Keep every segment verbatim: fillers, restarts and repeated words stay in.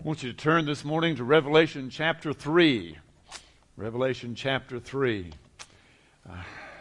I want you to turn this morning to Revelation chapter three. Revelation chapter three. Uh,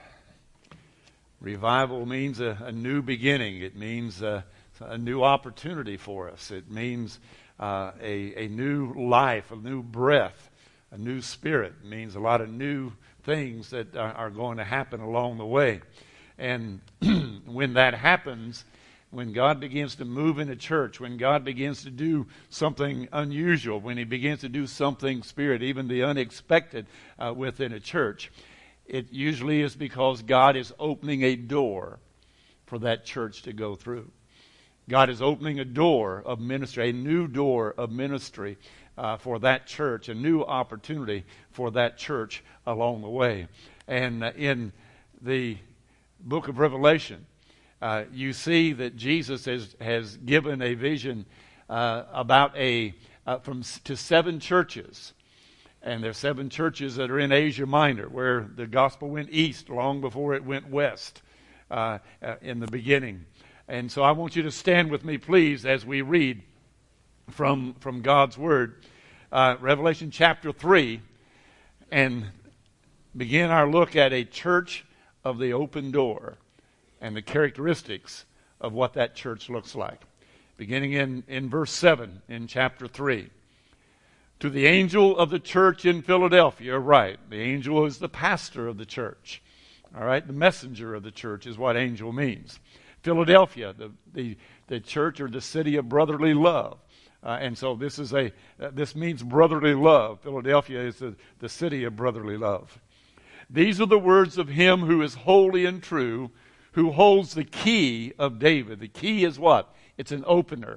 revival means a, a new beginning. It means a, a new opportunity for us. It means uh, a, a new life, a new breath, a new spirit. It means a lot of new things that are, are going to happen along the way. And when that happens, when God begins to move in a church, when God begins to do something unusual, when He begins to do something spirit, even the unexpected uh, within a church, it usually is because God is opening a door for that church to go through. God is opening a door of ministry, a new door of ministry uh, for that church, a new opportunity for that church along the way. And uh, in the book of Revelation, Uh, you see that Jesus has, has given a vision uh, about a uh, from to seven churches, and there's seven churches that are in Asia Minor, where the gospel went east long before it went west uh, uh, in the beginning. And so I want you to stand with me, please, as we read from from God's Word, uh, Revelation chapter three, and begin our look at a church of the open door and the characteristics of what that church looks like. Beginning in, in verse seven in chapter three. To the angel of the church in Philadelphia, right, the angel is the pastor of the church. All right, the messenger of the church is what angel means. Philadelphia, the, the, the church or the city of brotherly love. Uh, and so this is a uh, this means brotherly love. Philadelphia is the, the city of brotherly love. These are the words of him who is holy and true, who holds the key of David. The key is what? It's an opener.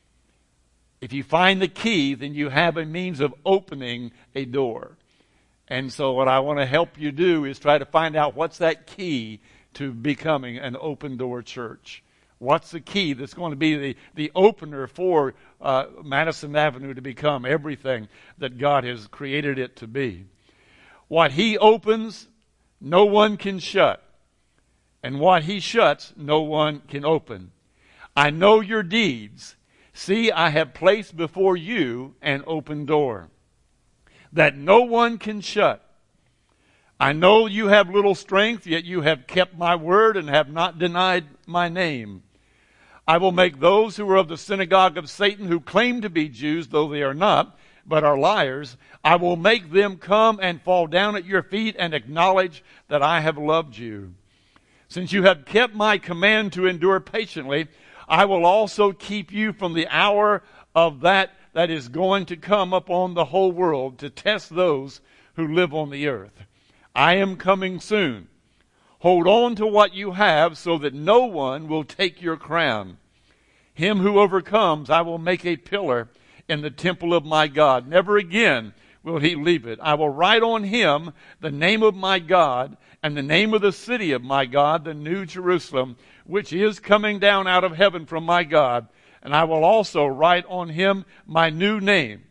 If you find the key, then you have a means of opening a door. And so what I want to help you do is try to find out what's that key to becoming an open door church. What's the key that's going to be the, the opener for uh, Madison Avenue to become everything that God has created it to be? What He opens, no one can shut. And what He shuts, no one can open. I know your deeds. See, I have placed before you an open door that no one can shut. I know you have little strength, yet you have kept my word and have not denied my name. I will make those who are of the synagogue of Satan, who claim to be Jews, though they are not, but are liars, I will make them come and fall down at your feet and acknowledge that I have loved you. Since you have kept my command to endure patiently, I will also keep you from the hour of that that is going to come upon the whole world to test those who live on the earth. I am coming soon. Hold on to what you have so that no one will take your crown. Him who overcomes, I will make a pillar in the temple of my God. Never again will he leave it. I will write on him the name of my God and the name of the city of my God, the New Jerusalem, which is coming down out of heaven from my God. And I will also write on him my new name.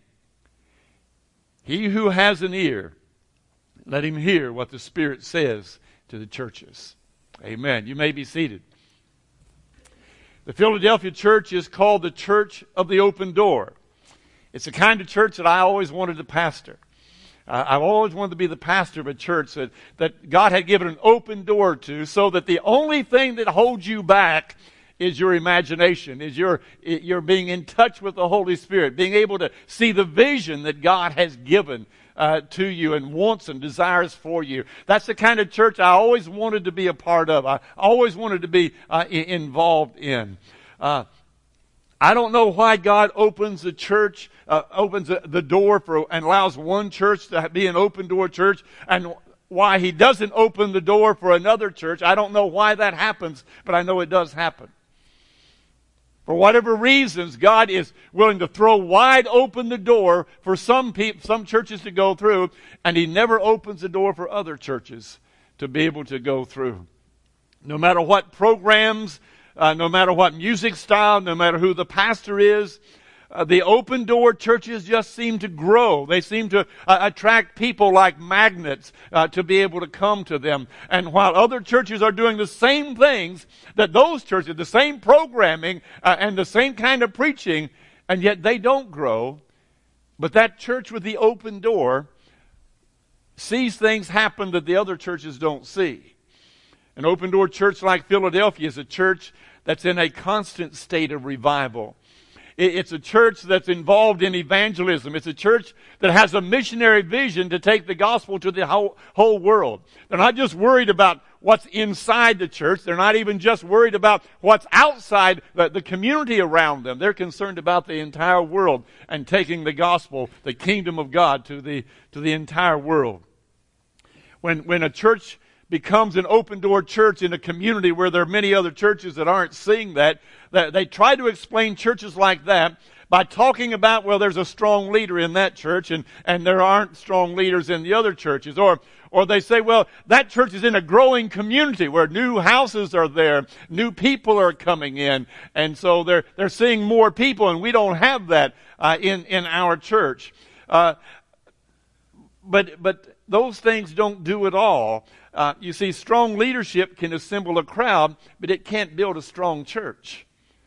He who has an ear, let him hear what the Spirit says to the churches. Amen. You may be seated. The Philadelphia church is called the Church of the Open Door. It's the kind of church that I always wanted to pastor. Uh, I've always wanted to be the pastor of a church that, that God had given an open door to, so that the only thing that holds you back is your imagination, is your, your being in touch with the Holy Spirit, being able to see the vision that God has given uh, to you and wants and desires for you. That's the kind of church I always wanted to be a part of. I always wanted to be uh, involved in. Uh, I don't know why God opens the church, uh, opens the door for and allows one church to be an open door church, and why He doesn't open the door for another church. I don't know why that happens, but I know it does happen. For whatever reasons, God is willing to throw wide open the door for some people, some churches to go through, and He never opens the door for other churches to be able to go through. No matter what programs, Uh, no matter what music style, no matter who the pastor is, uh, the open door churches just seem to grow. They seem to uh, attract people like magnets uh, to be able to come to them. And while other churches are doing the same things that those churches, the same programming uh, and the same kind of preaching, and yet they don't grow But that church with the open door sees things happen that the other churches don't see. An open door church like Philadelphia is a church that's in a constant state of revival. It's a church that's involved in evangelism. It's a church that has a missionary vision to take the gospel to the whole, whole world. They're not just worried about what's inside the church. They're not even just worried about what's outside the, the community around them. They're concerned about the entire world and taking the gospel, the kingdom of God, to the, to the entire world. When, when a church becomes an open-door church in a community where there are many other churches that aren't seeing that, that they try to explain churches like that by talking about, well, there's a strong leader in that church and, and there aren't strong leaders in the other churches. Or, or they say, well, that church is in a growing community where new houses are there, new people are coming in, and so they're, they're seeing more people, and we don't have that uh, in, in our church. Uh, but, but those things don't do it all. Uh, you see, strong leadership can assemble a crowd, but it can't build a strong church.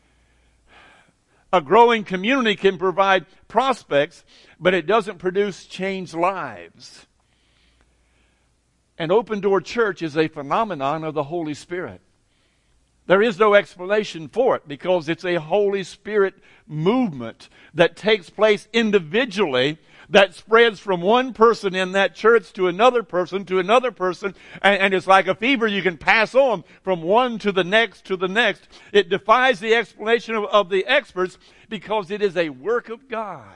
A growing community can provide prospects, but it doesn't produce changed lives. An open-door church is a phenomenon of the Holy Spirit. There is no explanation for it because it's a Holy Spirit movement that takes place individually, that spreads from one person in that church to another person to another person, and, and it's like a fever you can pass on from one to the next to the next. It defies the explanation of, of the experts because it is a work of God.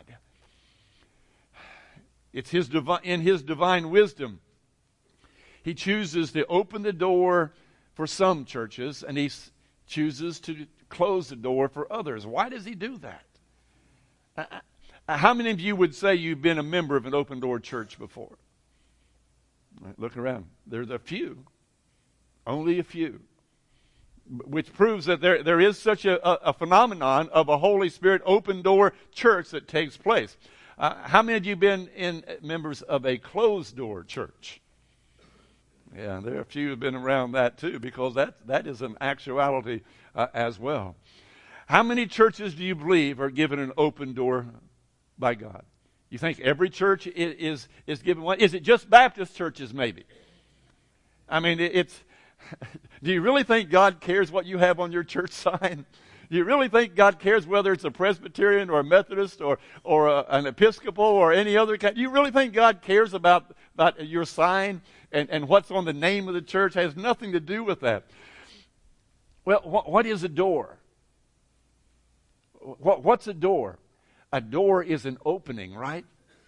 It's his divi- in His divine wisdom. He chooses to open the door for some churches, and He s- chooses to close the door for others. Why does He do that? I, How many of you would say you've been a member of an open-door church before? Right, look around. There's a few. Only a few. Which proves that there, there is such a, a, a phenomenon of a Holy Spirit open-door church that takes place. Uh, how many of you have been in members of a closed-door church? Yeah, there are a few who have been around that too, because that, that is an actuality uh, as well. How many churches do you believe are given an open door by God? You think every church is, is is given one? Is it just Baptist churches maybe? I mean, it, it's. Do you really think God cares what you have on your church sign? Do you really think God cares whether it's a Presbyterian or a Methodist or or a, an Episcopal or any other kind? Do you really think God cares about about your sign and and what's on the name of the church? It has nothing to do with that. Well, what, what is a door? What, what's a door? A door is an opening, right?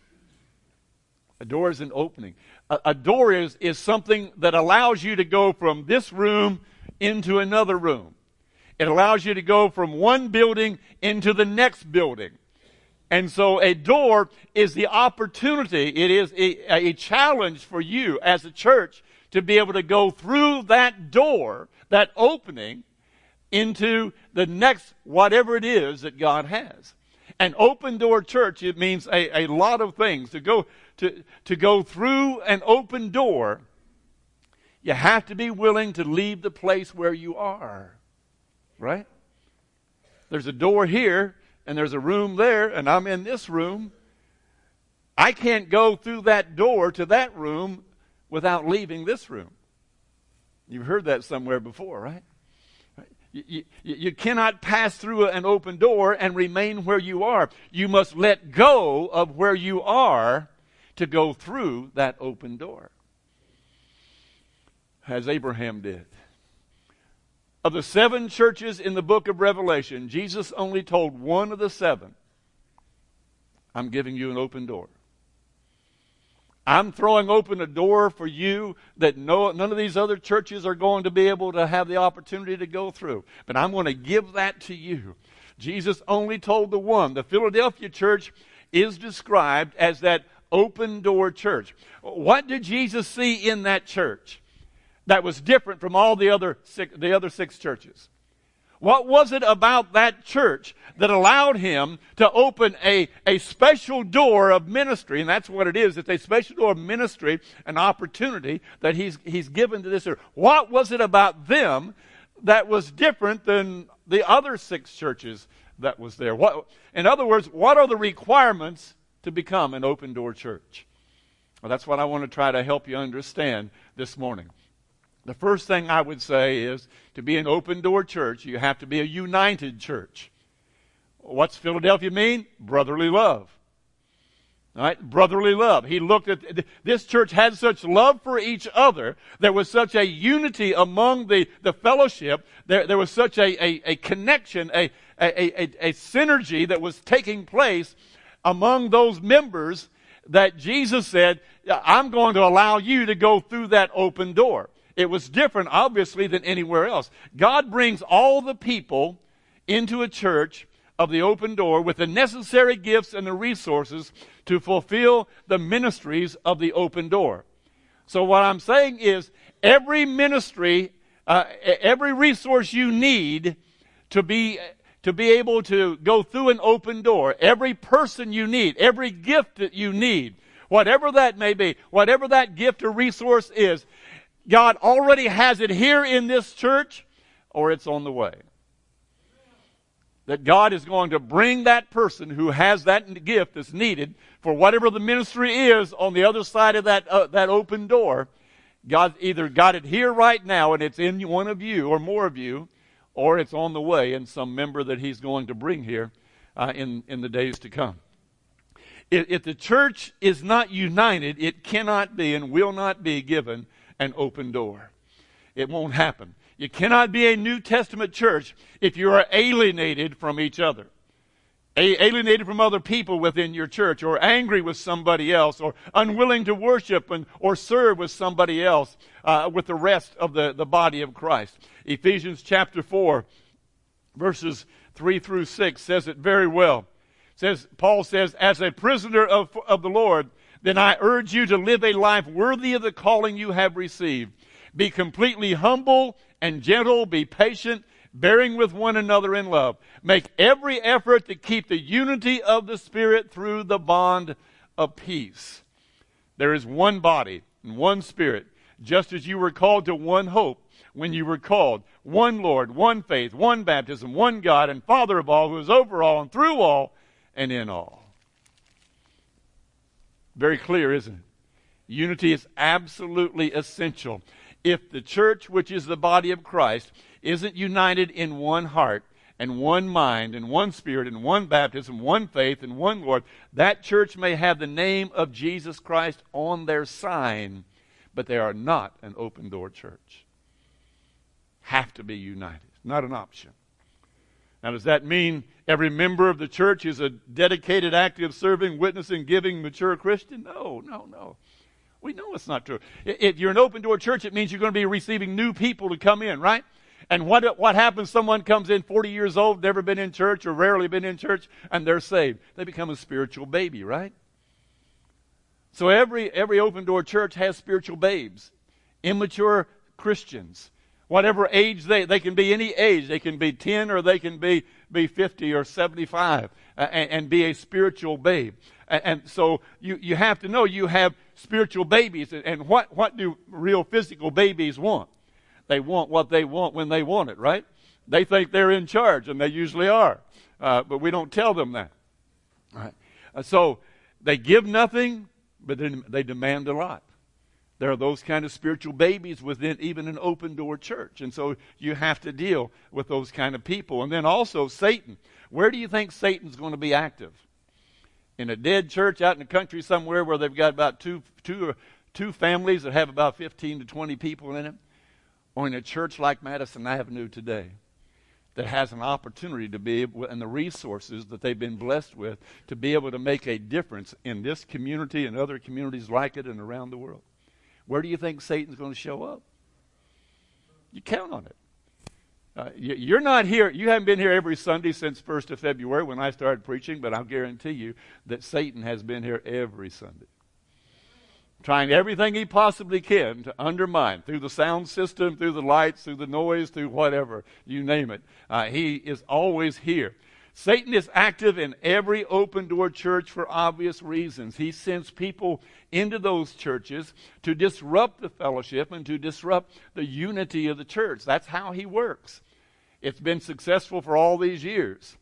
A door is an opening. A, a door is, is something that allows you to go from this room into another room. It allows you to go from one building into the next building. And so a door is the opportunity, it is a, a challenge for you as a church to be able to go through that door, that opening, into the next whatever it is that God has. An open door church, it means a, a lot of things. To go to, to go through an open door, you have to be willing to leave the place where you are. Right? There's a door here, and there's a room there, and I'm in this room. I can't go through that door to that room without leaving this room. You've heard that somewhere before, right? You, you, you cannot pass through an open door and remain where you are. You must let go of where you are to go through that open door. As Abraham did. Of the seven churches in the book of Revelation, Jesus only told one of the seven, I'm giving you an open door. I'm throwing open a door for you that no, none of these other churches are going to be able to have the opportunity to go through. But I'm going to give that to you. Jesus only told the one. The Philadelphia church is described as that open door church. What did Jesus see in that church that was different from all the other six, the other six churches? What was it about that church that allowed him to open a, a special door of ministry? And that's what it is. It's a special door of ministry, an opportunity that he's, he's given to this church. What was it about them that was different than the other six churches that was there? What, in other words, what are the requirements to become an open door church? Well, that's what I want to try to help you understand this morning. The first thing I would say is, to be an open door church, you have to be a united church. What's Philadelphia mean? Brotherly love. All right, brotherly love. He looked at, this church had such love for each other. There was such a unity among the, the fellowship. There, there was such a, a, a connection, a, a, a, a synergy that was taking place among those members that Jesus said, I'm going to allow you to go through that open door. It was different, obviously, than anywhere else. God brings all the people into a church of the open door with the necessary gifts and the resources to fulfill the ministries of the open door. So what I'm saying is, every ministry, uh, every resource you need to be to be able to go through an open door, every person you need, every gift that you need, whatever that may be, whatever that gift or resource is, God already has it here in this church, or it's on the way. That God is going to bring that person who has that gift that's needed for whatever the ministry is on the other side of that uh, that open door. God either got it here right now and it's in one of you or more of you, or it's on the way in some member that He's going to bring here uh, in, in the days to come. If, if the church is not united, it cannot be and will not be given an open door. It won't happen. You cannot be a New Testament church if you are alienated from each other. A- alienated from other people within your church, or angry with somebody else, or unwilling to worship and, or serve with somebody else, uh, with the rest of the, the body of Christ. Ephesians chapter four, verses three through six says it very well. It says, Paul says, as a prisoner of, of the Lord, then I urge you to live a life worthy of the calling you have received. Be completely humble and gentle, be patient, bearing with one another in love. Make every effort to keep the unity of the Spirit through the bond of peace. There is one body and one Spirit, just as you were called to one hope when you were called. One Lord, one faith, one baptism, one God and Father of all, who is over all and through all and in all. Very clear, isn't it? Unity is absolutely essential. If the church, which is the body of Christ, isn't united in one heart and one mind and one spirit and one baptism, one faith and one Lord, that church may have the name of Jesus Christ on their sign, but they are not an open door church. Have to be united. Not an option. Now, does that mean every member of the church is a dedicated, active, serving, witnessing, giving, mature Christian? No, no, no. We know it's not true. If you're an open door church, it means you're going to be receiving new people to come in, right? And what what happens? Someone comes in forty years old, never been in church or rarely been in church, and they're saved. They become a spiritual baby, right? So every every open door church has spiritual babes, immature Christians. Whatever age they, they can be any age. They can be ten or they can be, be fifty or seventy-five uh, and, and be a spiritual babe. And, and so you, you have to know you have spiritual babies. And what, what do real physical babies want? They want what they want when they want it, right? They think they're in charge, and they usually are. Uh, but we don't tell them that. All right. Uh, so they give nothing, but then they demand a lot. There are those kind of spiritual babies within even an open door church. And so you have to deal with those kind of people. And then also Satan. Where do you think Satan's going to be active? In a dead church out in the country somewhere where they've got about two, two, two families that have about fifteen to twenty people in it? Or in a church like Madison Avenue today that has an opportunity to be able, and the resources that they've been blessed with, to be able to make a difference in this community and other communities like it and around the world? Where do you think Satan's going to show up? You count on it. Uh, you, you're not here. You haven't been here every Sunday since first of February when I started preaching, but I'll guarantee you that Satan has been here every Sunday, trying everything he possibly can to undermine, through the sound system, through the lights, through the noise, through whatever, you name it. Uh, he is always here. Satan is active in every open door church for obvious reasons. He sends people into those churches to disrupt the fellowship and to disrupt the unity of the church. That's how he works. It's been successful for all these years.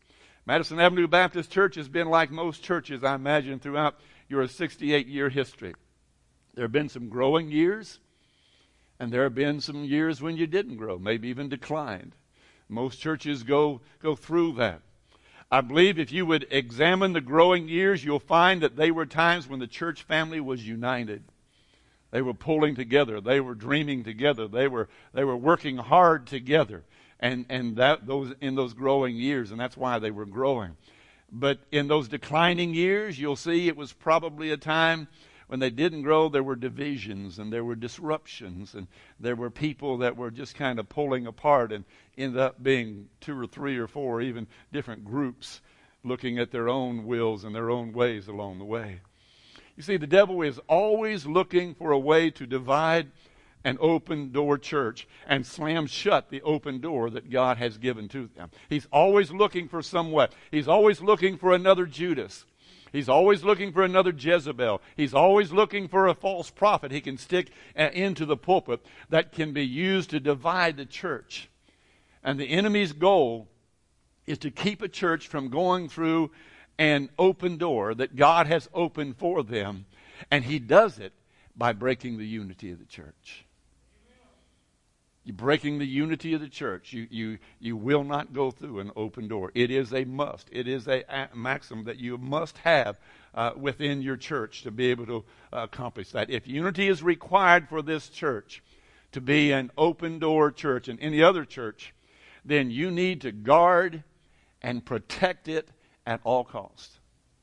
Madison Avenue Baptist Church has been like most churches, I imagine, throughout your sixty-eight year history. There have been some growing years, and there have been some years when you didn't grow, maybe even declined. Most churches go, go through that. I believe if you would examine the growing years, you'll find that they were times when the church family was united. They were pulling together. They were dreaming together. They were, they were working hard together. And, and that, those, in those growing years, and that's why they were growing. But in those declining years, you'll see it was probably a time when they didn't grow. There were divisions and there were disruptions, and there were people that were just kind of pulling apart and ended up being two or three or four, even different groups looking at their own wills and their own ways along the way. You see, the devil is always looking for a way to divide an open door church and slam shut the open door that God has given to them. He's always looking for some way. He's always looking for another Judas. He's always looking for another Jezebel. He's always looking for a false prophet he can stick uh, into the pulpit that can be used to divide the church. And the enemy's goal is to keep a church from going through an open door that God has opened for them. And he does it by breaking the unity of the church. You're breaking the unity of the church. You, you, you will not go through an open door. It is a must. It is a, a maxim that you must have uh, within your church to be able to uh, accomplish that. If unity is required for this church to be an open door church and any other church, then you need to guard and protect it at all costs.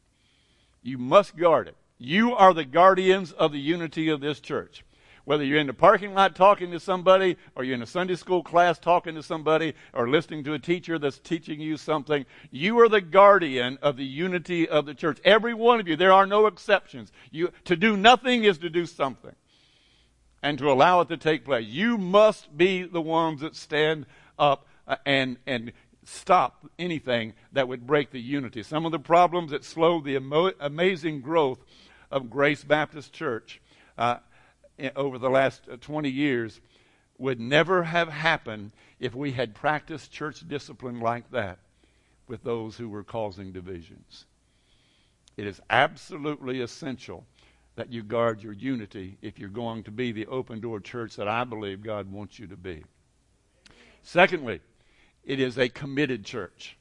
You must guard it. You are the guardians of the unity of this church. Whether you're in the parking lot talking to somebody, or you're in a Sunday school class talking to somebody, or listening to a teacher that's teaching you something, you are the guardian of the unity of the church. Every one of you, there are no exceptions. You, to do nothing is to do something, and to allow it to take place. You must be the ones that stand up uh, and and stop anything that would break the unity. Some of the problems that slow the amo- amazing growth of Grace Baptist Church uh, over the last twenty years would never have happened if we had practiced church discipline like that with those who were causing divisions. It is absolutely essential that you guard your unity if you're going to be the open door church that I believe God wants you to be. Secondly, it is a committed church.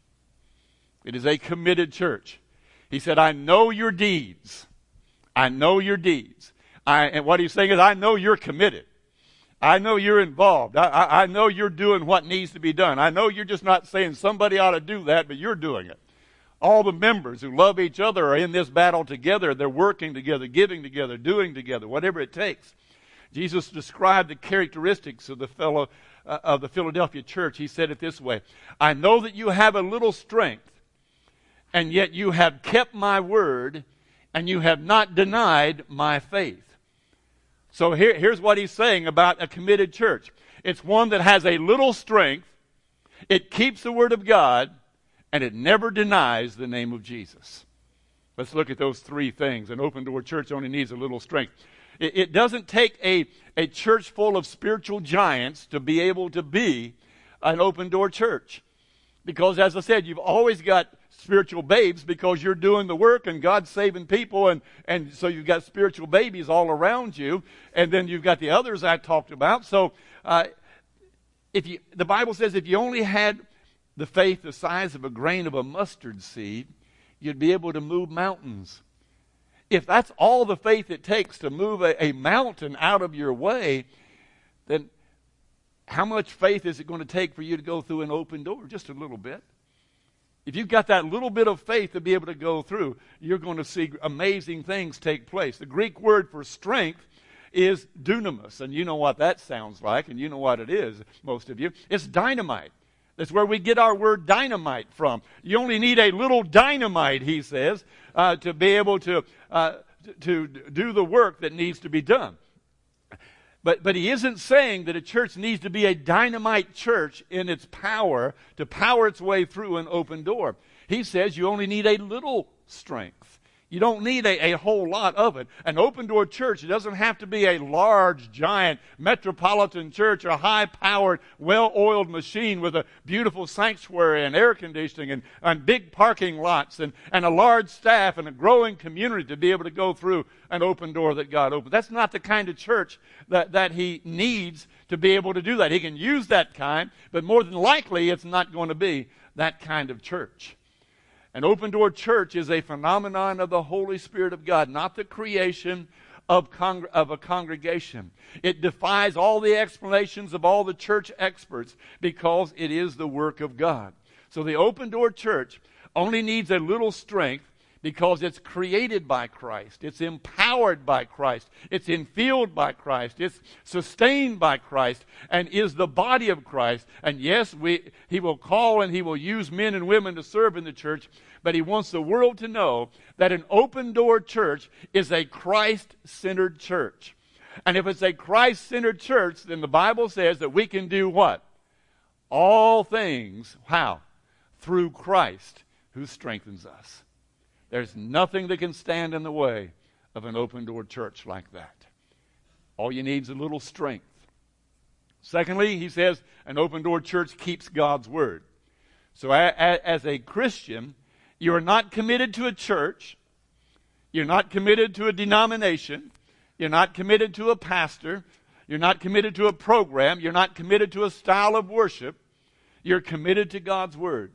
It is a committed church. He said, I know your deeds. I know your deeds. I, and what he's saying is, I know you're committed. I know you're involved. I, I, I know you're doing what needs to be done. I know you're just not saying somebody ought to do that, but you're doing it. All the members who love each other are in this battle together. They're working together, giving together, doing together, whatever it takes. Jesus described the characteristics of the fellow uh, of the Philadelphia church. He said it this way: I know that you have a little strength, and yet you have kept my word, and you have not denied my faith. So here, here's what he's saying about a committed church. It's one that has a little strength, it keeps the word of God, and it never denies the name of Jesus. Let's look at those three things. An open door church only needs a little strength. It, it doesn't take a, a church full of spiritual giants to be able to be an open door church. Because as I said, you've always got spiritual babes because you're doing the work and God's saving people, and, and so you've got spiritual babies all around you, and then you've got the others I talked about. So uh, if you, the Bible says if you only had the faith the size of a grain of a mustard seed, you'd be able to move mountains. If that's all the faith it takes to move a, a mountain out of your way, then how much faith is it going to take for you to go through an open door? Just a little bit. If you've got that little bit of faith to be able to go through, you're going to see amazing things take place. The Greek word for strength is dunamis, and you know what that sounds like, and you know what it is, most of you. It's dynamite. That's where we get our word dynamite from. You only need a little dynamite, he says, uh, to be able to, uh, to do the work that needs to be done. But but he isn't saying that a church needs to be a dynamite church in its power to power its way through an open door. He says you only need a little strength. You don't need a, a whole lot of it. An open door church, it doesn't have to be a large, giant, metropolitan church or a high-powered, well-oiled machine with a beautiful sanctuary and air conditioning and, and big parking lots and, and a large staff and a growing community to be able to go through an open door that God opened. That's not the kind of church that, that he needs to be able to do that. He can use that kind, but more than likely it's not going to be that kind of church. An open door church is a phenomenon of the Holy Spirit of God, not the creation of, congr- of a congregation. It defies all the explanations of all the church experts because it is the work of God. So the open door church only needs a little strength because it's created by Christ. It's empowered by Christ. It's infilled by Christ. It's sustained by Christ and is the body of Christ. And yes, we, he will call and he will use men and women to serve in the church, but he wants the world to know that an open door church is a Christ-centered church. And if it's a Christ-centered church, then the Bible says that we can do what? All things, how? Through Christ who strengthens us. There's nothing that can stand in the way of an open door church like that. All you need is a little strength. Secondly, he says an open door church keeps God's word. So a, a, as a Christian, you are not committed to a church. You're not committed to a denomination. You're not committed to a pastor. You're not committed to a program. You're not committed to a style of worship. You're committed to God's word.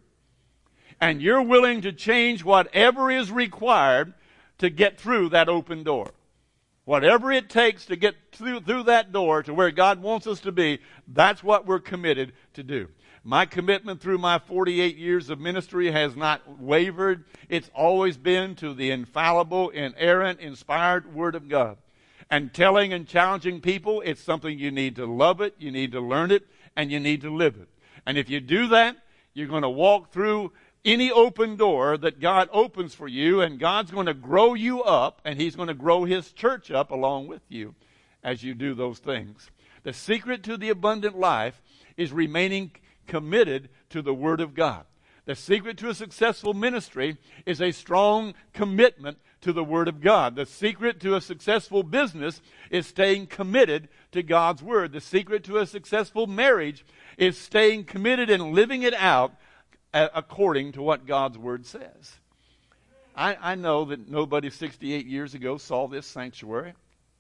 And you're willing to change whatever is required to get through that open door. Whatever it takes to get through, through that door to where God wants us to be, that's what we're committed to do. My commitment through my forty-eight years of ministry has not wavered. It's always been to the infallible, inerrant, inspired Word of God. And telling and challenging people, it's something you need to love it, you need to learn it, and you need to live it. And if you do that, you're going to walk through any open door that God opens for you, and God's going to grow you up, and He's going to grow His church up along with you as you do those things. The secret to the abundant life is remaining committed to the Word of God. The secret to a successful ministry is a strong commitment to the Word of God. The secret to a successful business is staying committed to God's Word. The secret to a successful marriage is staying committed and living it out according to what God's Word says. I, I know that nobody sixty-eight years ago saw this sanctuary.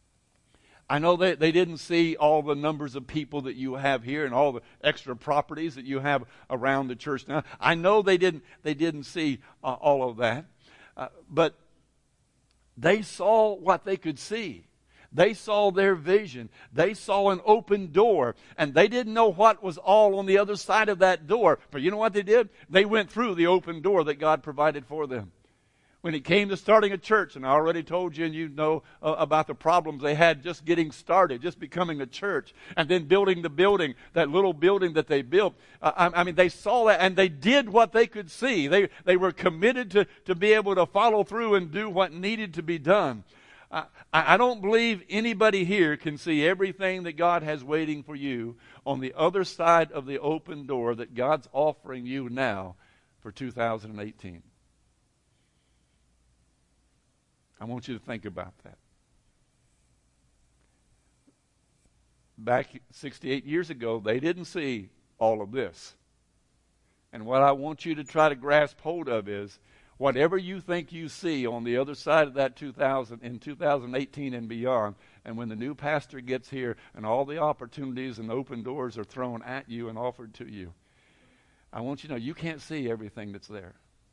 I know that they didn't see all the numbers of people that you have here and all the extra properties that you have around the church now. I know they didn't they didn't see uh, all of that. Uh, but they saw what they could see. They saw their vision. They saw an open door. And they didn't know what was all on the other side of that door. But you know what they did? They went through the open door that God provided for them. When it came to starting a church, and I already told you, and you know uh, about the problems they had just getting started, just becoming a church, and then building the building, that little building that they built. Uh, I, I mean, they saw that, and they did what they could see. They they were committed to, to be able to follow through and do what needed to be done. Uh, I, I don't believe anybody here can see everything that God has waiting for you on the other side of the open door that God's offering you now for two thousand eighteen. I want you to think about that. Back sixty-eight years ago, they didn't see all of this. And what I want you to try to grasp hold of is, whatever you think you see on the other side of that two thousand, in two thousand eighteen and beyond, and when the new pastor gets here and all the opportunities and open doors are thrown at you and offered to you, I want you to know you can't see everything that's there.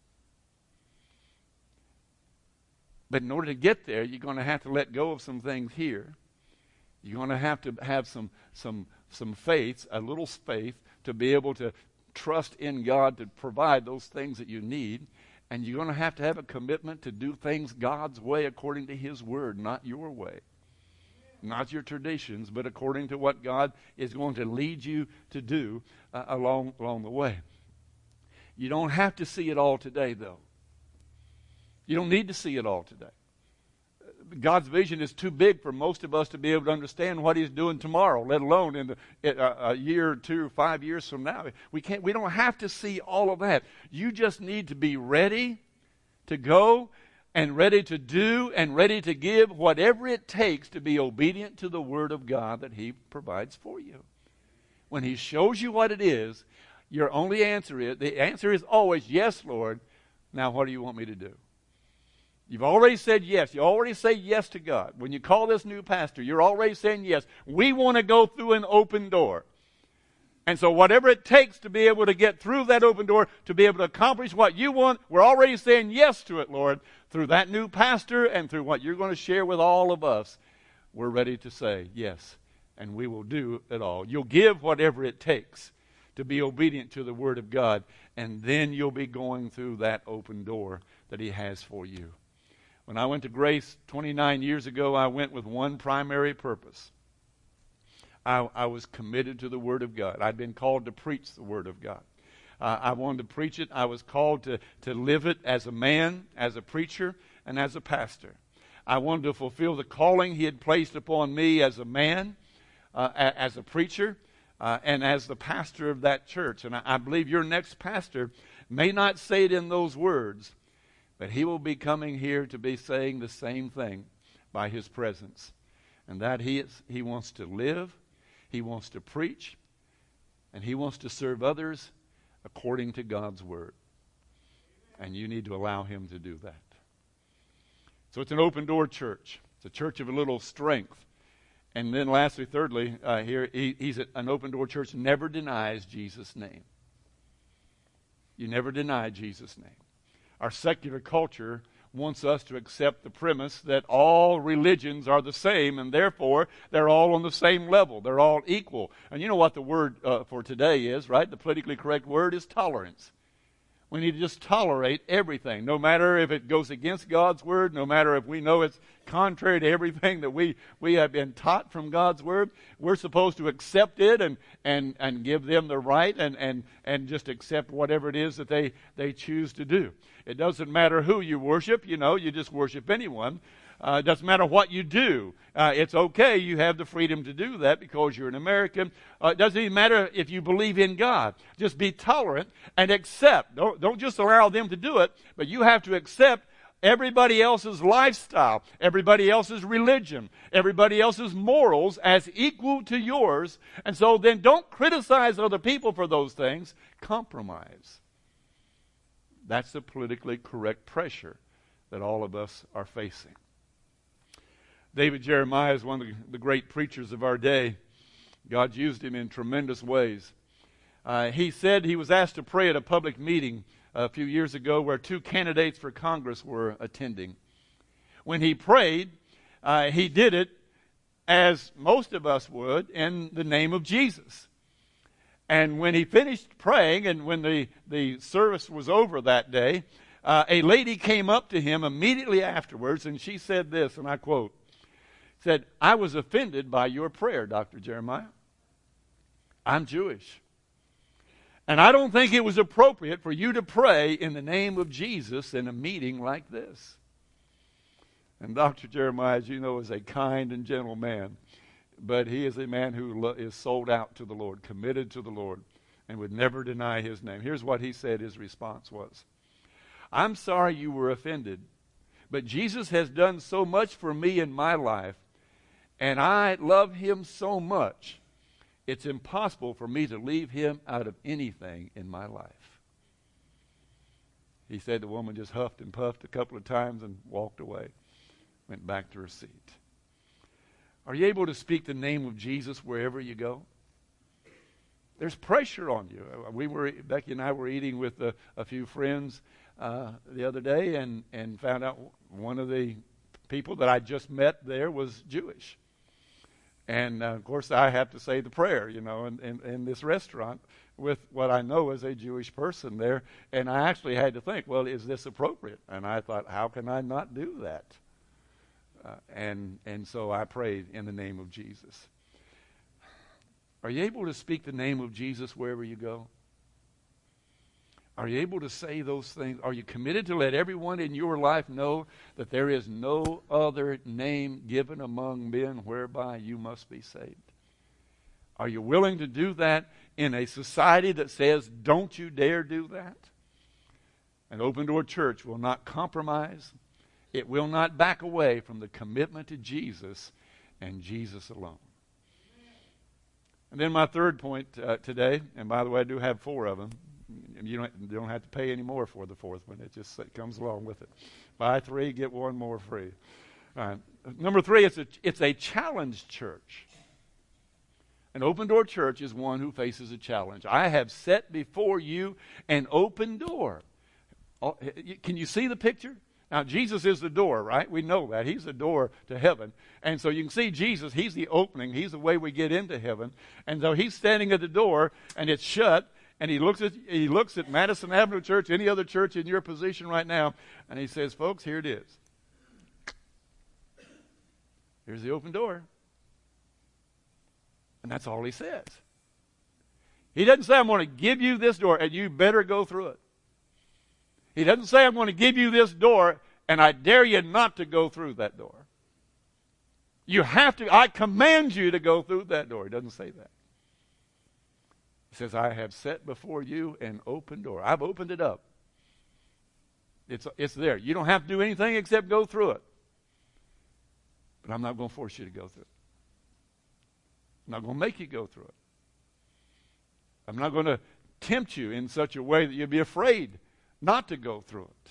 But in order to get there, you're going to have to let go of some things here. You're going to have to have some some some faith, a little faith, to be able to trust in God to provide those things that you need. And you're going to have to have a commitment to do things God's way according to His Word, not your way. Not your traditions, but according to what God is going to lead you to do uh, along, along the way. You don't have to see it all today, though. You don't need to see it all today. God's vision is too big for most of us to be able to understand what He's doing tomorrow, let alone in the, a, a year or two, five years from now. We can't. We don't have to see all of that. You just need to be ready to go and ready to do and ready to give whatever it takes to be obedient to the Word of God that He provides for you. When He shows you what it is, your only answer is, the answer is always, yes, Lord. Now what do you want me to do? You've already said yes. You already say yes to God. When you call this new pastor, you're already saying yes. We want to go through an open door. And so whatever it takes to be able to get through that open door, to be able to accomplish what you want, we're already saying yes to it, Lord. Through that new pastor and through what you're going to share with all of us, we're ready to say yes. And we will do it all. You'll give whatever it takes to be obedient to the Word of God. And then you'll be going through that open door that He has for you. When I went to Grace twenty-nine years ago, I went with one primary purpose. I, I was committed to the Word of God. I'd been called to preach the Word of God. Uh, I wanted to preach it. I was called to, to live it as a man, as a preacher, and as a pastor. I wanted to fulfill the calling He had placed upon me as a man, uh, a, as a preacher, uh, and as the pastor of that church. And I, I believe your next pastor may not say it in those words, but he will be coming here to be saying the same thing by his presence. And that he is, he wants to live, he wants to preach, and he wants to serve others according to God's Word. And you need to allow him to do that. So it's an open door church. It's a church of a little strength. And then lastly, thirdly, uh, here, he, he's a, an open door church never denies Jesus' name. You never deny Jesus' name. Our secular culture wants us to accept the premise that all religions are the same, and therefore they're all on the same level. They're all equal. And you know what the word uh, for today is, right? The politically correct word is tolerance. We need to just tolerate everything, no matter if it goes against God's Word, no matter if we know it's contrary to everything that we, we have been taught from God's Word. We're supposed to accept it and, and, and give them the right and, and, and just accept whatever it is that they, they choose to do. It doesn't matter who you worship, you know, you just worship anyone. Uh, it doesn't matter what you do. Uh, it's okay. You have the freedom to do that because you're an American. Uh, it doesn't even matter if you believe in God. Just be tolerant and accept. Don't, don't just allow them to do it, but you have to accept everybody else's lifestyle, everybody else's religion, everybody else's morals as equal to yours. And so then don't criticize other people for those things. Compromise. That's the politically correct pressure that all of us are facing. David Jeremiah is one of the great preachers of our day. God used him in tremendous ways. Uh, he said he was asked to pray at a public meeting a few years ago where two candidates for Congress were attending. When he prayed, uh, he did it as most of us would in the name of Jesus. And when he finished praying and when the, the service was over that day, uh, a lady came up to him immediately afterwards and she said this, and I quote, said, "I was offended by your prayer, Doctor Jeremiah. I'm Jewish. And I don't think it was appropriate for you to pray in the name of Jesus in a meeting like this." And Doctor Jeremiah, as you know, is a kind and gentle man. But he is a man who lo- is sold out to the Lord, committed to the Lord, and would never deny his name. Here's what he said his response was. "I'm sorry you were offended, but Jesus has done so much for me in my life, and I love him so much, it's impossible for me to leave him out of anything in my life." He said the woman just huffed and puffed a couple of times and walked away, went back to her seat. Are you able to speak the name of Jesus wherever you go? There's pressure on you. We were, Becky and I were eating with a, a few friends uh, the other day and, and found out one of the people that I just met there was Jewish. And, uh, of course, I have to say the prayer, you know, in, in, in this restaurant with what I know is a Jewish person there. And I actually had to think, well, is this appropriate? And I thought, how can I not do that? Uh, and and so I prayed in the name of Jesus. Are you able to speak the name of Jesus wherever you go? Are you able to say those things? Are you committed to let everyone in your life know that there is no other name given among men whereby you must be saved? Are you willing to do that in a society that says, don't you dare do that? An open door church will not compromise. It will not back away from the commitment to Jesus and Jesus alone. And then my third point uh, today, and by the way, I do have four of them. You don't, you don't have to pay any more for the fourth one. It just it comes along with it. Buy three, get one more free. All right. Number three, it's a, it's a challenge church. An open door church is one who faces a challenge. I have set before you an open door. Oh, can you see the picture? Now, Jesus is the door, right? We know that. He's the door to heaven. And so you can see Jesus, he's the opening. He's the way we get into heaven. And so he's standing at the door, and it's shut. And he looks at he looks at Madison Avenue Church, any other church in your position right now, and he says, folks, here it is. Here's the open door. And that's all he says. He doesn't say, I'm going to give you this door, and you better go through it. He doesn't say, I'm going to give you this door, and I dare you not to go through that door. You have to, I command you to go through that door. He doesn't say that. He says, I have set before you an open door. I've opened it up. It's, it's there. You don't have to do anything except go through it. But I'm not going to force you to go through it. I'm not going to make you go through it. I'm not going to tempt you in such a way that you'll be afraid not to go through it.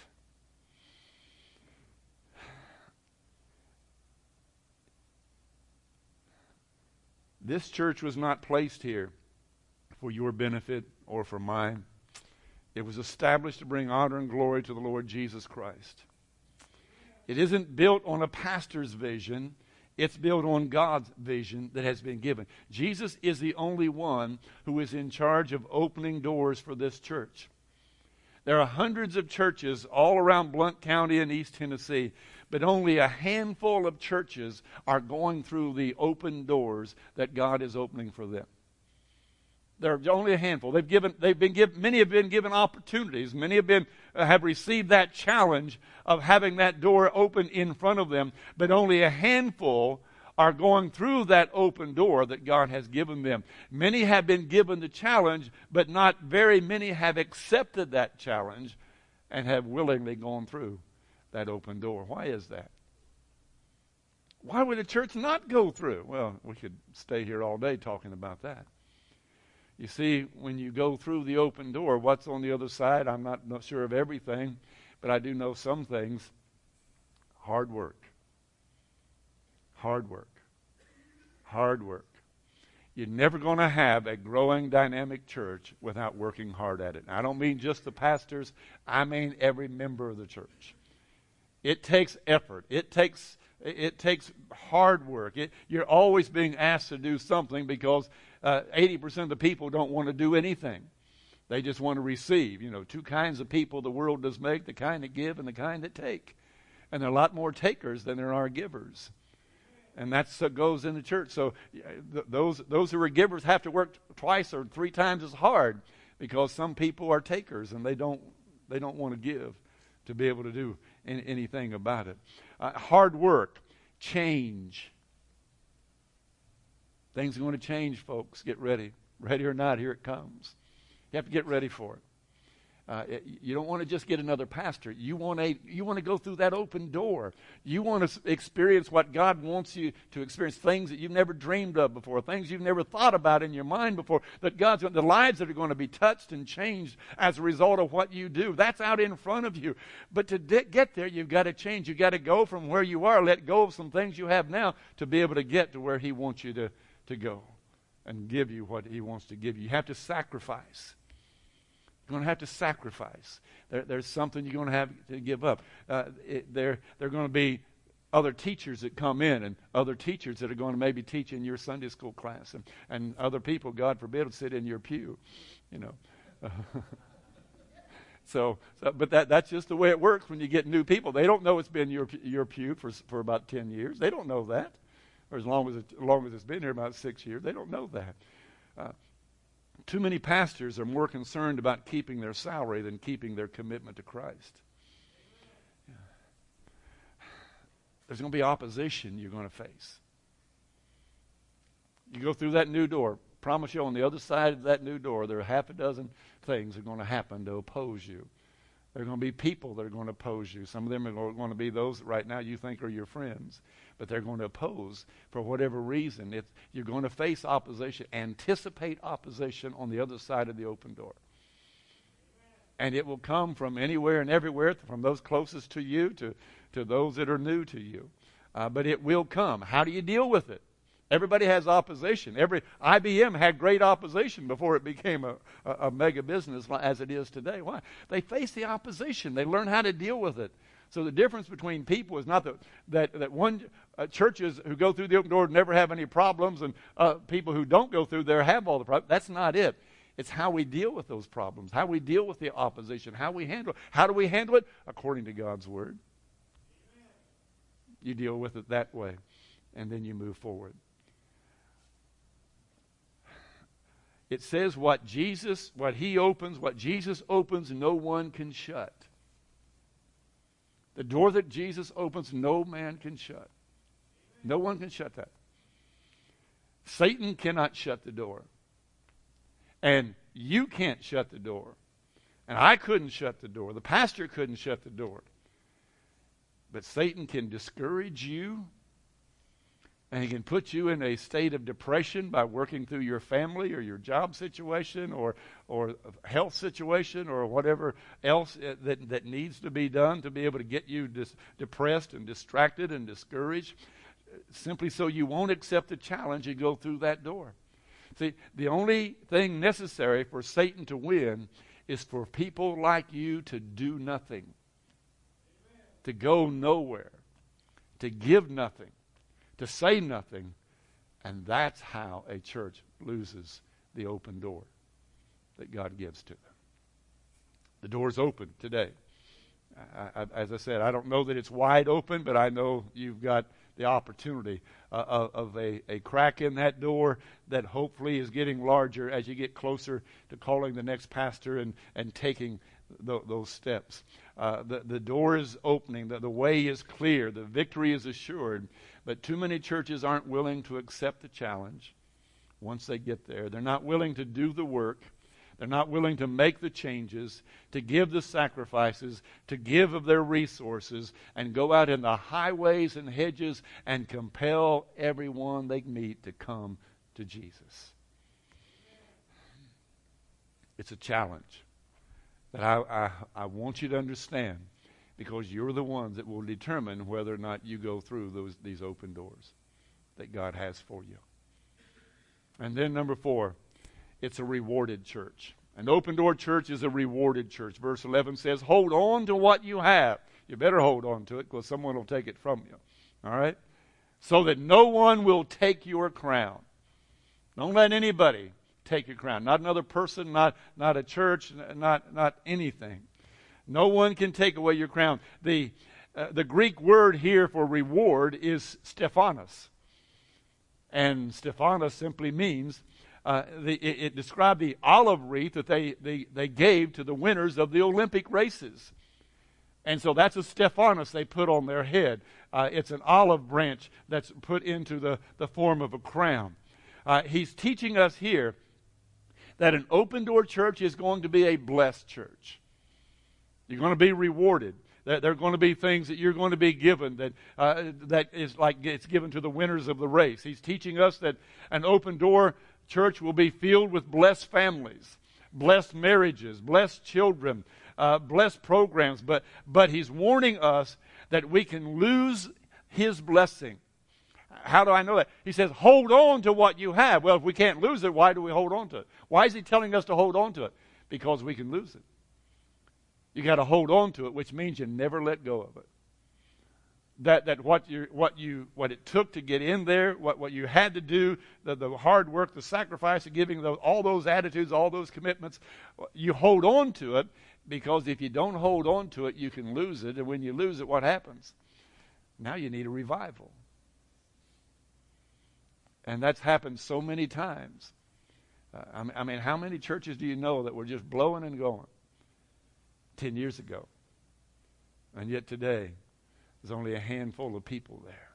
This church was not placed here for your benefit or for mine. It was established to bring honor and glory to the Lord Jesus Christ. It isn't built on a pastor's vision. It's built on God's vision that has been given. Jesus is the only one who is in charge of opening doors for this church. There are hundreds of churches all around Blount County and East Tennessee, but only a handful of churches are going through the open doors that God is opening for them. There are only a handful. They've given, they've been given, many have been given opportunities. Many have been, uh, have received that challenge of having that door open in front of them, but only a handful are going through that open door that God has given them. Many have been given the challenge, but not very many have accepted that challenge and have willingly gone through that open door. Why is that? Why would a church not go through? Well, we could stay here all day talking about that. You see, when you go through the open door, what's on the other side? I'm not, not sure of everything, but I do know some things. Hard work. Hard work. Hard work. You're never going to have a growing, dynamic church without working hard at it. And I don't mean just the pastors. I mean every member of the church. It takes effort. It takes it takes hard work. It, you're always being asked to do something because uh, eighty percent of the people don't want to do anything. They just want to receive. You know, two kinds of people the world does make, the kind that give and the kind that take. And there are a lot more takers than there are givers. And that's what goes in the church. So th- those those who are givers have to work twice or three times as hard because some people are takers and they don't they don't want to give to be able to do any, anything about it. Uh, hard work, change. Things are going to change, folks. Get ready. Ready or not, here it comes. You have to get ready for it. Uh, you don't want to just get another pastor. You want a, you want to go through that open door. You want to experience what God wants you to experience, things that you've never dreamed of before, things you've never thought about in your mind before, that God's the lives that are going to be touched and changed as a result of what you do. That's out in front of you. But to de- get there, you've got to change. You've got to go from where you are, let go of some things you have now to be able to get to where He wants you to, to go and give you what He wants to give you. You have to sacrifice. You're going to have to sacrifice. There, there's something you're going to have to give up. Uh, it, there, there are going to be other teachers that come in and other teachers that are going to maybe teach in your Sunday school class and, and other people, God forbid, will sit in your pew, you know. Uh, so, so, but that, that's just the way it works when you get new people. They don't know it's been your your pew for for about ten years. They don't know that, or as long as it, as long as it's been here, about six years. They don't know that. Uh, Too many pastors are more concerned about keeping their salary than keeping their commitment to Christ. Yeah. There's going to be opposition you're going to face. You go through that new door. Promise you on the other side of that new door, there are half a dozen things that are going to happen to oppose you. There are going to be people that are going to oppose you. Some of them are going to be those that right now you think are your friends, but they're going to oppose for whatever reason. It's, you're going to face opposition. Anticipate opposition on the other side of the open door. And it will come from anywhere and everywhere, from those closest to you to, to those that are new to you. Uh, but it will come. How do you deal with it? Everybody has opposition. Every I B M had great opposition before it became a, a, a mega business as it is today. Why? They face the opposition. They learn how to deal with it. So the difference between people is not that that, that one uh, churches who go through the open door never have any problems, and uh, people who don't go through there have all the problems. That's not it. It's how we deal with those problems, how we deal with the opposition, how we handle it. How do we handle it? According to God's Word. You deal with it that way, and then you move forward. It says what Jesus, what He opens, what Jesus opens, no one can shut. The door that Jesus opens, no man can shut. No one can shut that. Satan cannot shut the door. And you can't shut the door. And I couldn't shut the door. The pastor couldn't shut the door. But Satan can discourage you. And he can put you in a state of depression by working through your family or your job situation or or health situation or whatever else that, that needs to be done to be able to get you dis- depressed and distracted and discouraged, simply so you won't accept the challenge and go through that door. See, the only thing necessary for Satan to win is for people like you to do nothing, to go nowhere, to give nothing, to say nothing, and that's how a church loses the open door that God gives to them. The door's open today. I, I, as I said, I don't know that it's wide open, but I know you've got the opportunity uh, of, of a, a crack in that door that hopefully is getting larger as you get closer to calling the next pastor and, and taking th- those steps. Uh, the, the door is opening. The, the way is clear. The victory is assured. But too many churches aren't willing to accept the challenge once they get there. They're not willing to do the work. They're not willing to make the changes, to give the sacrifices, to give of their resources, and go out in the highways and hedges and compel everyone they meet to come to Jesus. It's a challenge that I, I, I want you to understand, because you're the ones that will determine whether or not you go through those these open doors that God has for you. And then number four, it's a rewarded church. An open door church is a rewarded church. Verse eleven says, hold on to what you have. You better hold on to it, because someone will take it from you. All right? So that no one will take your crown. Don't let anybody take your crown. Not another person, not, not a church, not, not anything. No one can take away your crown. The, uh, the Greek word here for reward is Stephanos. And Stephanos simply means, uh, the, it, it described the olive wreath that they, they, they gave to the winners of the Olympic races. And so that's a Stephanos they put on their head. Uh, it's an olive branch that's put into the, the form of a crown. Uh, he's teaching us here that an open door church is going to be a blessed church. You're going to be rewarded. There are going to be things that you're going to be given that uh, that is like it's given to the winners of the race. He's teaching us that an open door church will be filled with blessed families, blessed marriages, blessed children, uh, blessed programs. But but he's warning us that we can lose His blessing. How do I know that? He says, hold on to what you have. Well, if we can't lose it, why do we hold on to it? Why is he telling us to hold on to it? Because we can lose it. You got to hold on to it, which means you never let go of it. That that what you what you what it took to get in there, what, what you had to do, the, the hard work, the sacrifice of giving those, all those attitudes, all those commitments, you hold on to it, because if you don't hold on to it, you can lose it. And when you lose it, what happens? Now you need a revival. And that's happened so many times. Uh, I mean, how many churches do you know that were just blowing and going ten years ago? And yet today, there's only a handful of people there.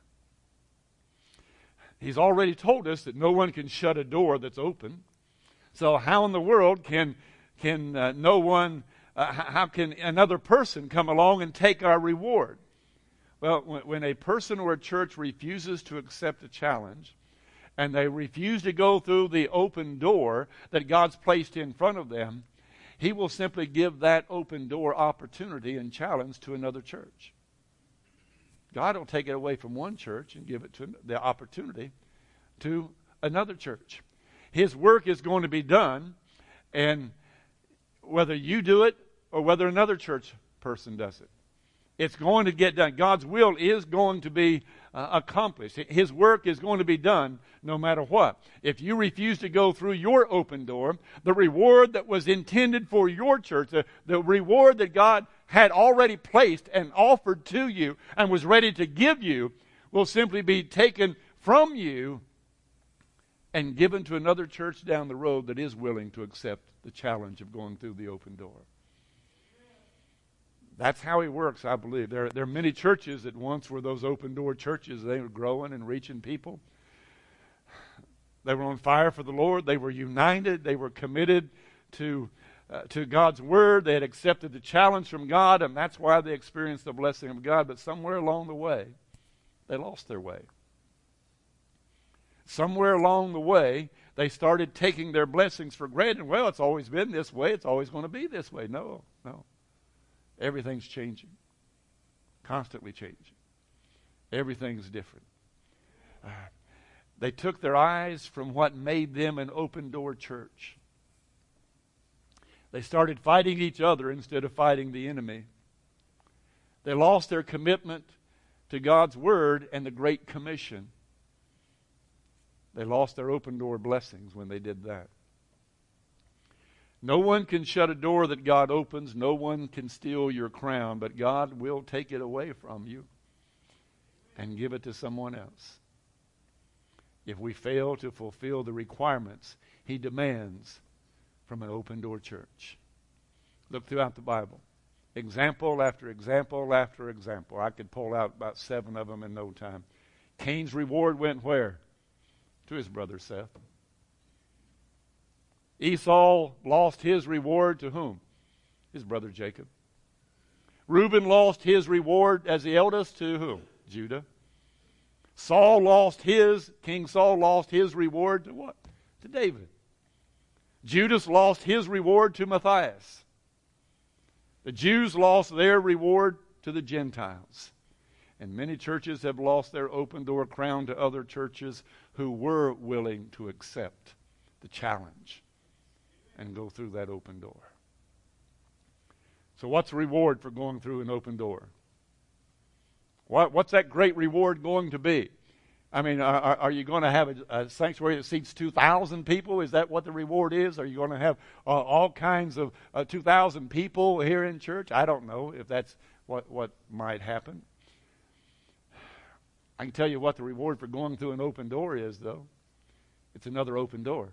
He's already told us that no one can shut a door that's open. So how in the world can can uh, no one Uh, how can another person come along and take our reward? Well, when, when a person or a church refuses to accept a challenge, and they refuse to go through the open door that God's placed in front of them, He will simply give that open door opportunity and challenge to another church. God will take it away from one church and give it to the opportunity to another church. His work is going to be done, and whether you do it or whether another church person does it, it's going to get done. God's will is going to be uh, accomplished. His work is going to be done no matter what. If you refuse to go through your open door, the reward that was intended for your church, the, the reward that God had already placed and offered to you and was ready to give you, will simply be taken from you and given to another church down the road that is willing to accept the challenge of going through the open door. That's how He works, I believe. There, there are many churches that once were those open door churches. They were growing and reaching people. They were on fire for the Lord. They were united. They were committed to uh, to God's Word. They had accepted the challenge from God, and that's why they experienced the blessing of God. But somewhere along the way, they lost their way. Somewhere along the way, they started taking their blessings for granted. Well, it's always been this way. It's always going to be this way. No, no. Everything's changing. Constantly changing. Everything's different. Uh, they took their eyes from what made them an open door church. They started fighting each other instead of fighting the enemy. They lost their commitment to God's Word and the Great Commission. They lost their open door blessings when they did that. No one can shut a door that God opens. No one can steal your crown, but God will take it away from you and give it to someone else. If we fail to fulfill the requirements He demands from an open door church. Look throughout the Bible. Example after example after example. I could pull out about seven of them in no time. Cain's reward went where? To his brother Seth. Esau lost his reward to whom? His brother Jacob. Reuben lost his reward as the eldest to whom? Judah. Saul lost his, King Saul lost his reward to what? To David. Judas lost his reward to Matthias. The Jews lost their reward to the Gentiles. And many churches have lost their open door crown to other churches who were willing to accept the challenge and go through that open door. So what's the reward for going through an open door? What, what's that great reward going to be? I mean, are, are you going to have a, a sanctuary that seats two thousand people? Is that what the reward is? Are you going to have uh, all kinds of uh, two thousand people here in church? I don't know if that's what, what might happen. I can tell you what the reward for going through an open door is, though. It's another open door.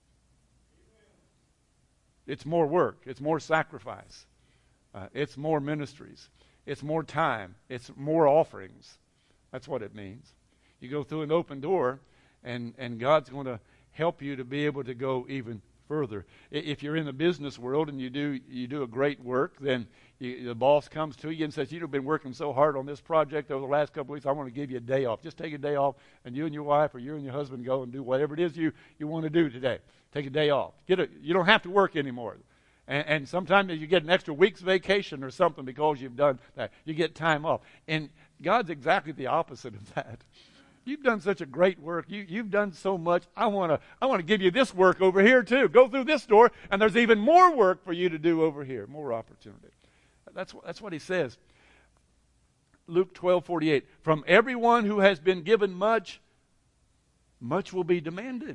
It's more work. It's more sacrifice. Uh, it's more ministries. It's more time. It's more offerings. That's what it means. You go through an open door, and, and God's going to help you to be able to go even further. If you're in the business world and you do you do a great work, then you, the boss comes to you and says, you've been working so hard on this project over the last couple of weeks, I want to give you a day off. Just take a day off, and you and your wife or you and your husband go and do whatever it is you, you want to do today. Take a day off. Get a, you don't have to work anymore. And, and sometimes you get an extra week's vacation or something because you've done that. You get time off. And God's exactly the opposite of that. You've done such a great work. You, you've done so much. I want to I want to give you this work over here too. Go through this door, and there's even more work for you to do over here. More opportunity. That's, that's what he says. Luke twelve forty-eight. From everyone who has been given much, much will be demanded.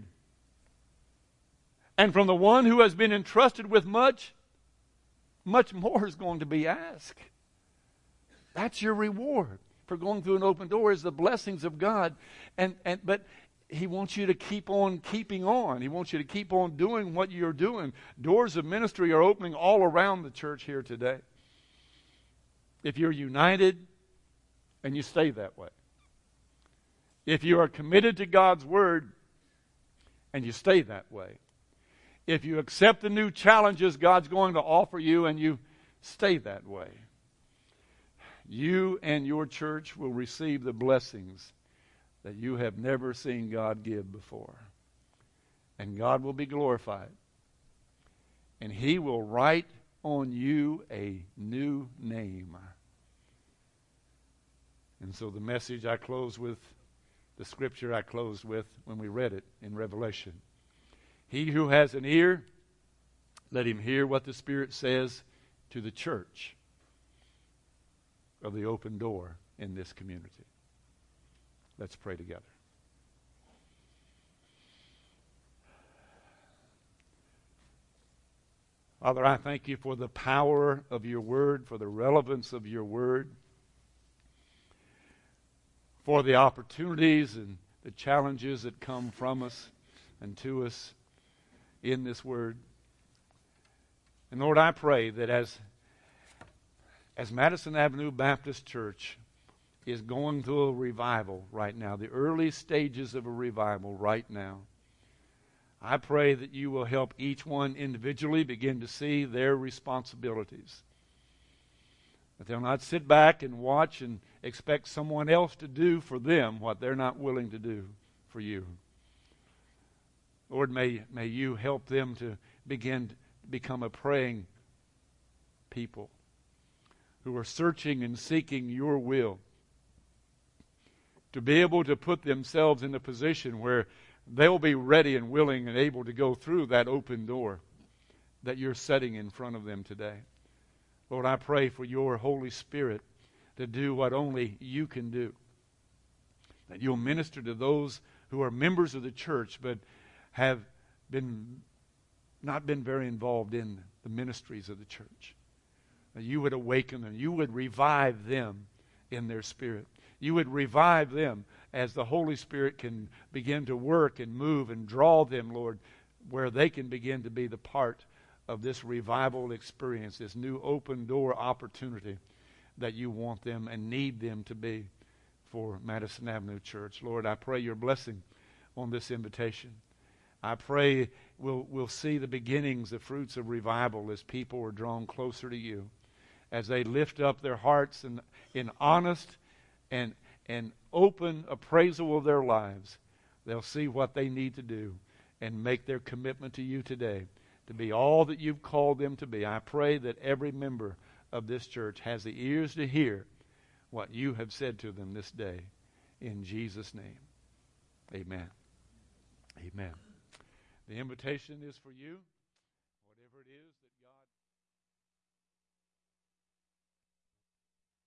And from the one who has been entrusted with much, much more is going to be asked. That's your reward for going through an open door, is the blessings of God. And, and but He wants you to keep on keeping on. He wants you to keep on doing what you're doing. Doors of ministry are opening all around the church here today. If you're united and you stay that way. If you are committed to God's Word and you stay that way. If you accept the new challenges God's going to offer you and you stay that way. You and your church will receive the blessings that you have never seen God give before. And God will be glorified. And He will write on you a new name. And so the message I close with, the scripture I closed with when we read it in Revelation. He who has an ear, let him hear what the Spirit says to the church of the open door in this community. Let's pray together. Father, I thank you for the power of your word, for the relevance of your word, for the opportunities and the challenges that come from us and to us in this word. And Lord, I pray that as, as Madison Avenue Baptist Church is going through a revival right now, the early stages of a revival right now, I pray that you will help each one individually begin to see their responsibilities. That they'll not sit back and watch and expect someone else to do for them what they're not willing to do for you. Lord, may, may you help them to begin to become a praying people who are searching and seeking your will, to be able to put themselves in a position where they'll be ready and willing and able to go through that open door that you're setting in front of them today. Lord, I pray for your Holy Spirit to do what only you can do. That you'll minister to those who are members of the church but have been not been very involved in the ministries of the church. That you would awaken them. You would revive them in their spirit. You would revive them as the Holy Spirit can begin to work and move and draw them, Lord, where they can begin to be the part of this revival experience, this new open door opportunity that you want them and need them to be for Madison Avenue Church. Lord, I pray your blessing on this invitation. I pray we'll, we'll see the beginnings, the fruits of revival as people are drawn closer to you, as they lift up their hearts in, in honest and, and open appraisal of their lives. They'll see what they need to do and make their commitment to you today to be all that you've called them to be. I pray that every member of this church has the ears to hear what you have said to them this day. In Jesus' name, amen. Amen. The invitation is for you, whatever it is.